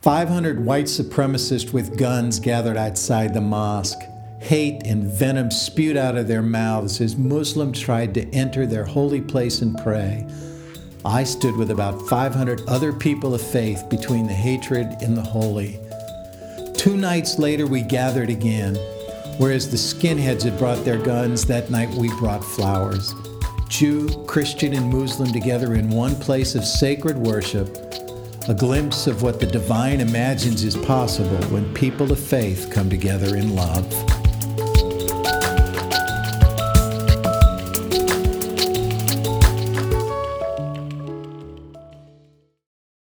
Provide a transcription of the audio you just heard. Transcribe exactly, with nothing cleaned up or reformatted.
five hundred white supremacists with guns gathered outside the mosque. Hate and venom spewed out of their mouths as Muslims tried to enter their holy place and pray. I stood with about five hundred other people of faith between the hatred and the holy. Two nights later, we gathered again. Whereas the skinheads had brought their guns, that night we brought flowers. Jew, Christian, and Muslim together in one place of sacred worship, a glimpse of what the divine imagines is possible when people of faith come together in love.